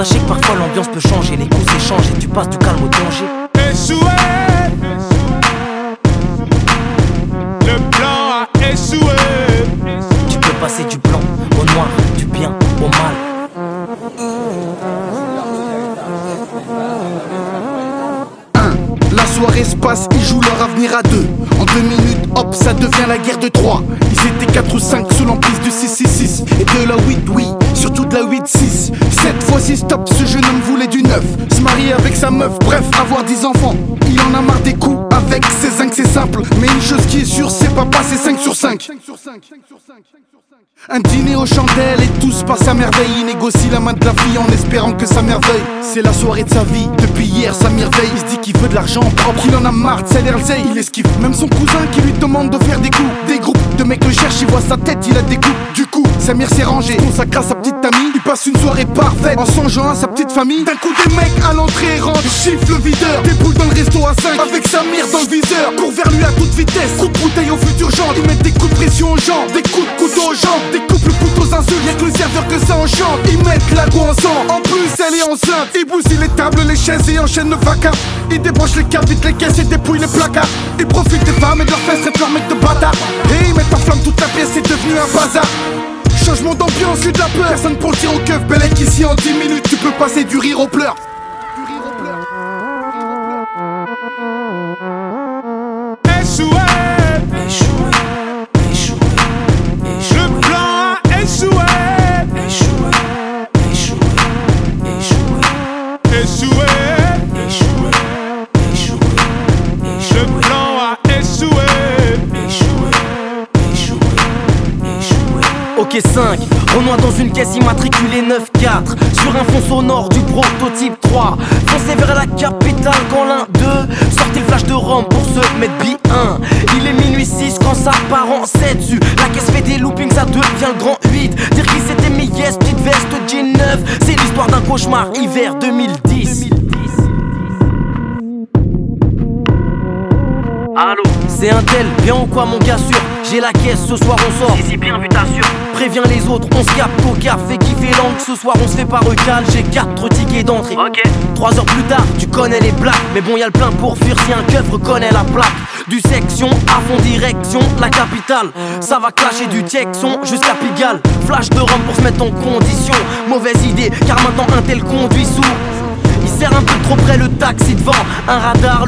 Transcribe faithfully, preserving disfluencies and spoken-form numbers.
Sachez que parfois l'ambiance peut changer, les coups s'échangent et tu passes du calme au danger. Échoué, le plan a échoué. Tu peux passer du blanc au noir, du bien au mal. La soirée se passe, ils jouent leur avenir à deux. En deux minutes, hop, ça devient la guerre de Troie. Ils étaient quatre ou cinq sous l'emprise du six six six. Et de la huit, oui, surtout de la huit six. Cette fois-ci, stop, ce jeune homme voulait du neuf. Se marier avec sa meuf, bref, avoir dix enfants. Il en a marre des coups, avec ses zinc c'est simple. Mais une chose qui est sûre, c'est pas passer cinq sur cinq. Un dîner aux chandelles et tout se passe à merveille. Il négocie la main de la fille en espérant que ça merveille. C'est la soirée de sa vie, depuis hier ça merveille. Il se dit qu'il veut de l'argent propre, il en a marre de salaire l'zeille. Il esquive même son cousin qui lui demande de faire des coups. Des groupes de mecs le cherchent, il voit sa tête, il a des coups. Du coup, Samir s'est rangé, consacre à sa petite amie. Il passe une soirée parfaite en songeant à sa petite famille. D'un coup des mecs à l'entrée rentrent, chiffre le videur. Des boules dans le resto à cinq, avec Samir dans le viseur. Court vers lui à toute vitesse, coup de bouteille au futur genre. Ils mettent des coups de pression aux jambes, des coups de couteau aux jambes. Des couples couteaux insultes, y'a que le serveur que ça enchante. Ils mettent la go ensemble, en plus elle est enceinte. Ils bousillent les tables, les chaises et enchaînent le vacarme. Ils débranchent les câbles, vident les caisses et dépouillent les placards. Ils profitent des femmes et de leurs fesses, traitent leurs mecs de bâtards. Et ils mettent en flamme toute la pièce, c'est devenu un bazar. Changement d'ambiance, eu de la peur. Personne pour le tir au keuf, Bellec ici en dix minutes. Tu peux passer du rire aux pleurs. Du rire aux pleurs. Échoué, Échoué, échoué, échoué. le plan a échoué. Échoué, échoué, échoué. Échoué, Échoué, échoué, le échoué. plan a échoué. Échoué, échoué, échoué. Ok cinq, Renoir dans une caisse immatriculée neuf quatre. Sur un fond sonore du prototype trois. Foncez vers la capitale quand l'un d'eux sortit le flash de Rome pour se mettre bien. Il est minuit six quand ça part en sept dessus. La caisse fait des loopings, ça devient le grand huit. Dire qu'il s'était mis yes, petite veste, jean neuf. C'est l'histoire d'un cauchemar, hiver deux mille dix. Allô, c'est un tel, bien ou quoi mon gars sûr. J'ai la caisse, ce soir on sort. Si bien vu t'assure. Préviens les autres, on se capte au car, fait kiffer l'angle. Ce soir on se fait pas recal, j'ai quatre tickets d'entrée. Ok. Trois heures plus tard, tu connais les blagues. Mais bon y'a le plein pour fuir si un keuf reconnaît la plaque. Du section, à fond direction, la capitale. Ça va clasher du Texon jusqu'à Pigalle. Flash de Rome pour se mettre en condition. Mauvaise idée, car maintenant un tel conduit sous. Il sert un peu trop près le taxi devant. Un radar